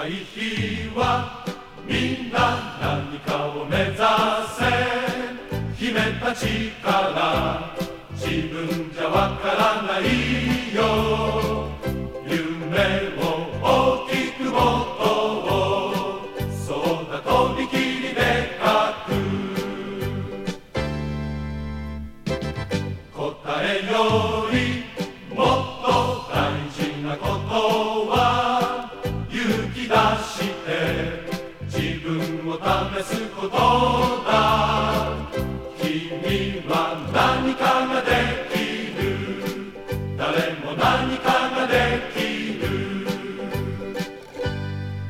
い日はみんな何かを目指せ。秘めた力、自分じゃわからないよ。夢を大きくもっと、そうだとびきりでかく。答えよりもっと大事なことは、勇気出して自分を試すこと。